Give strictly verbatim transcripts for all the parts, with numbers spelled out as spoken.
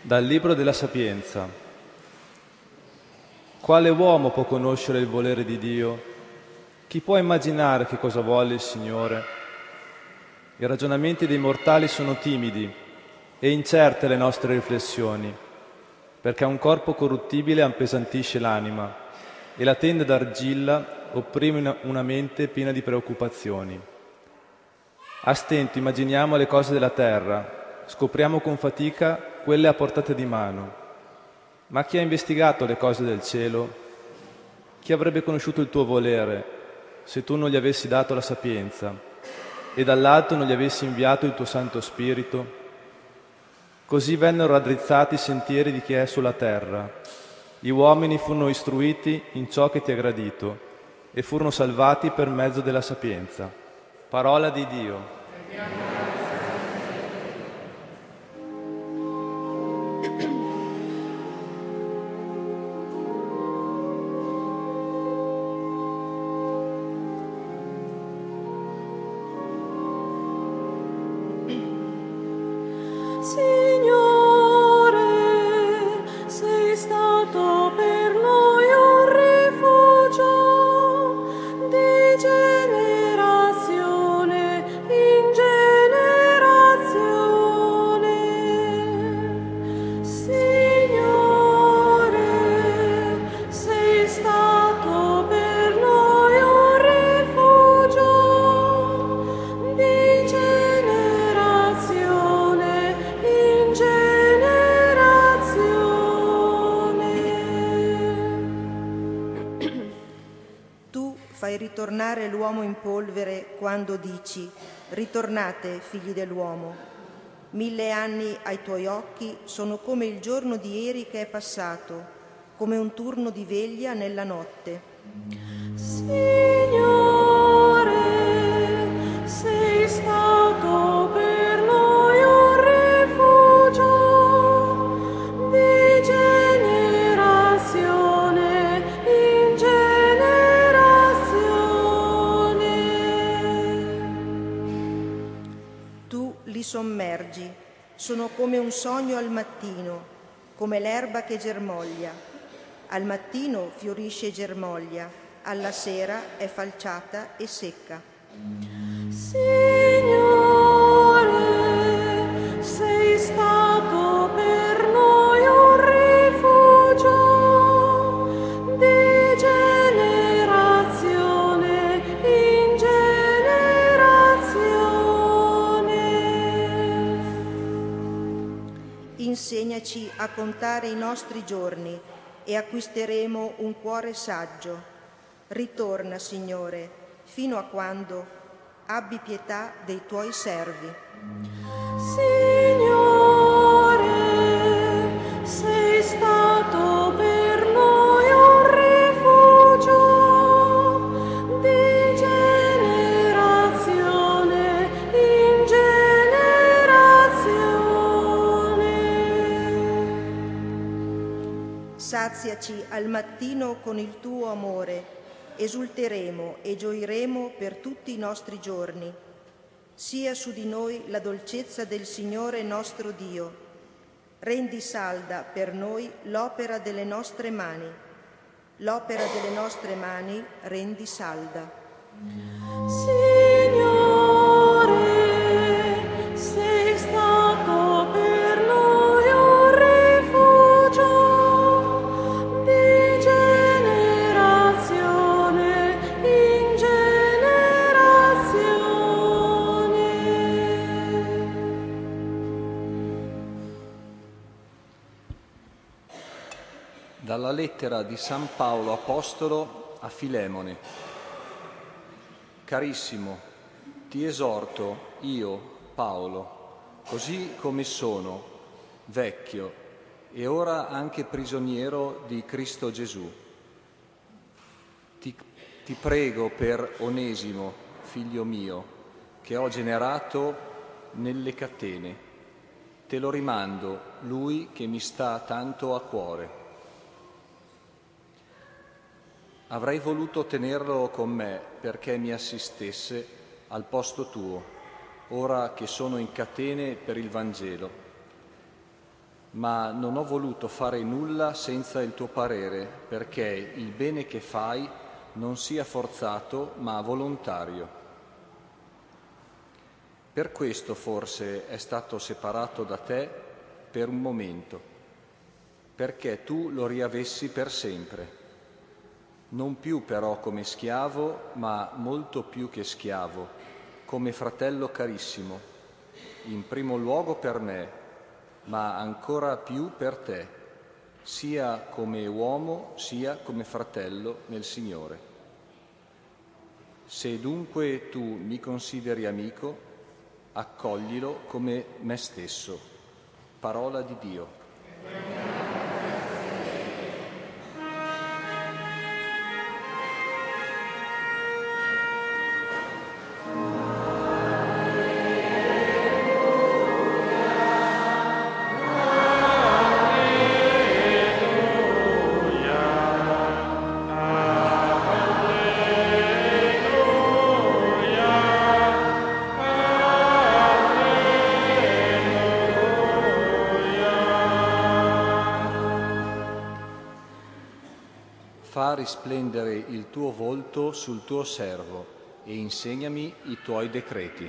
Dal Libro della Sapienza. Quale uomo può conoscere il volere di Dio? Chi può immaginare che cosa vuole il Signore? I ragionamenti dei mortali sono timidi e incerte le nostre riflessioni, perché un corpo corruttibile appesantisce l'anima e la tenda d'argilla opprime una, una mente piena di preoccupazioni. A stento immaginiamo le cose della terra, scopriamo con fatica quelle a portata di mano. Ma chi ha investigato le cose del cielo? Chi avrebbe conosciuto il tuo volere se tu non gli avessi dato la sapienza e dall'alto non gli avessi inviato il tuo Santo Spirito? Così vennero raddrizzati i sentieri di chi è sulla terra. Gli uomini furono istruiti in ciò che ti è gradito e furono salvati per mezzo della sapienza. Parola di Dio. Ritornare l'uomo in polvere quando dici: ritornate, figli dell'uomo. Mille anni ai tuoi occhi sono come il giorno di ieri che è passato, come un turno di veglia nella notte. Signore, sei stato per noi un rifugio di generazione in generazione. Tu li sommergi, sono come un sogno al mattino, come l'erba che germoglia. Al mattino fiorisce e germoglia, alla sera è falciata e secca. Signore, sei stato per noi un rifugio di generazione in generazione. Insegnaci a contare i nostri giorni e acquisteremo un cuore saggio. Ritorna, Signore, fino a quando? Abbi pietà dei tuoi servi. Signore, sei stato per noi un rifugio di generazione in generazione. Saziaci al mattino con il tuo amore. Esulteremo e gioiremo per tutti i nostri giorni. Sia su di noi la dolcezza del Signore nostro Dio. Rendi salda per noi l'opera delle nostre mani. L'opera delle nostre mani rendi salda. Signore, sei stato per noi un rifugio di generazione in generazione. Dalla lettera di San Paolo Apostolo a Filemone. Carissimo, ti esorto io, Paolo, così come sono, vecchio e ora anche prigioniero di Cristo Gesù. Ti, ti prego per Onesimo, figlio mio, che ho generato nelle catene. Te lo rimando, lui che mi sta tanto a cuore. Avrei voluto tenerlo con me perché mi assistesse al posto tuo, ora che sono in catene per il Vangelo. ma non ho voluto fare nulla senza il tuo parere, perché il bene che fai non sia forzato, ma volontario. Per questo forse è stato separato da te per un momento, perché tu lo riavessi per sempre, non più però come schiavo, ma molto più che schiavo, come fratello carissimo, in primo luogo per me, ma ancora più per te, sia come uomo sia come fratello nel Signore. Se dunque tu mi consideri amico, accoglilo come me stesso. Parola di Dio. Fa risplendere il tuo volto sul tuo servo e insegnami i tuoi decreti.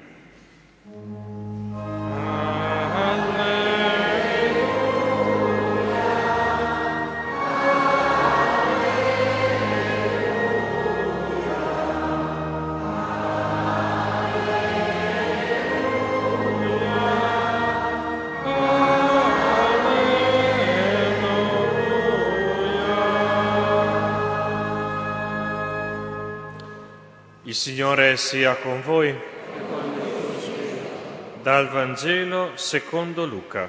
Il Signore sia con voi. Dal Vangelo secondo Luca.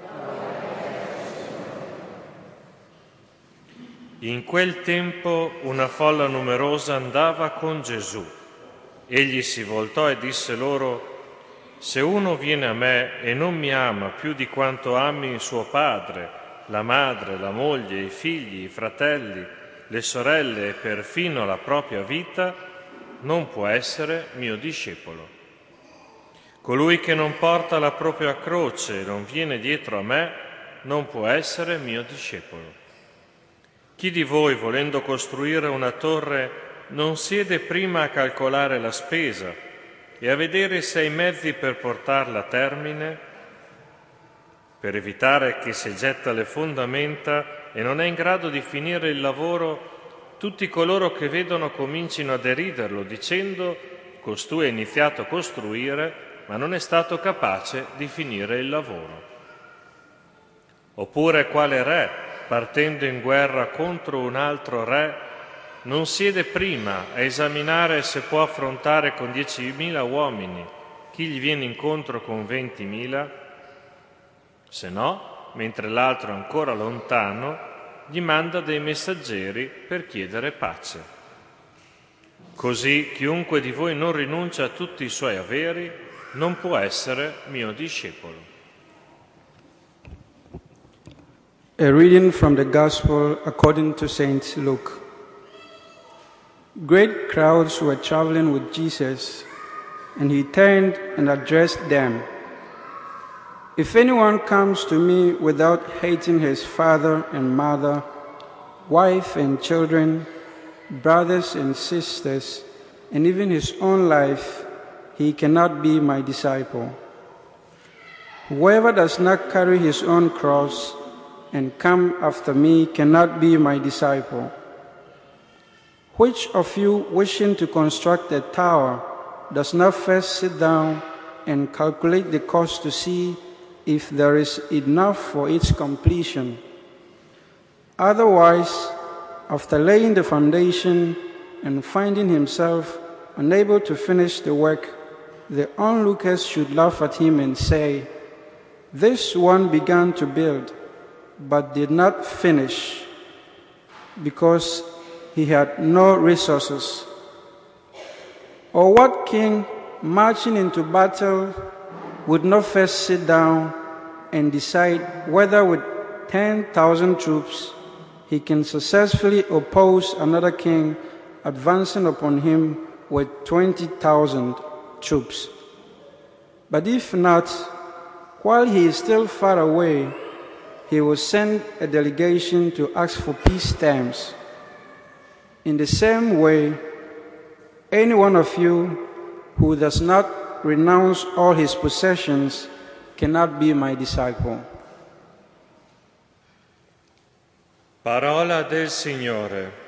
In quel tempo una folla numerosa andava con Gesù. Egli si voltò e disse loro: se uno viene a me e non mi ama più di quanto ami suo padre, la madre, la moglie, i figli, i fratelli, le sorelle e perfino la propria vita, non può essere mio discepolo. Colui che non porta la propria croce e non viene dietro a me, non può essere mio discepolo. Chi di voi, volendo costruire una torre, non siede prima a calcolare la spesa e a vedere se ha i mezzi per portarla a termine, per evitare che se getta le fondamenta e non è in grado di finire il lavoro, tutti coloro che vedono comincino a deriderlo, dicendo: costui ha iniziato a costruire, ma non è stato capace di finire il lavoro. Oppure quale re, partendo in guerra contro un altro re, non siede prima a esaminare se può affrontare con diecimila uomini chi gli viene incontro con ventimila? Se no, mentre l'altro è ancora lontano, gli manda dei messaggeri per chiedere pace. Così chiunque di voi non rinuncia a tutti i suoi averi non può essere mio discepolo. A reading from the Gospel according to Saint Luke. Great crowds were traveling with Jesus, and he turned and addressed them. If anyone comes to me without hating his father and mother, wife and children, brothers and sisters, and even his own life, he cannot be my disciple. Whoever does not carry his own cross and come after me cannot be my disciple. Which of you, wishing to construct a tower, does not first sit down and calculate the cost to see if there is enough for its completion? Otherwise, after laying the foundation and finding himself unable to finish the work, the onlookers should laugh at him and say, "This one began to build, but did not finish, because he had no resources." Or what king, marching into battle, would not first sit down and decide whether with ten thousand troops he can successfully oppose another king advancing upon him with twenty thousand troops? But if not, while he is still far away, he will send a delegation to ask for peace stamps. In the same way, any one of you who does not renounce all his possessions cannot be my disciple. Parola del Signore.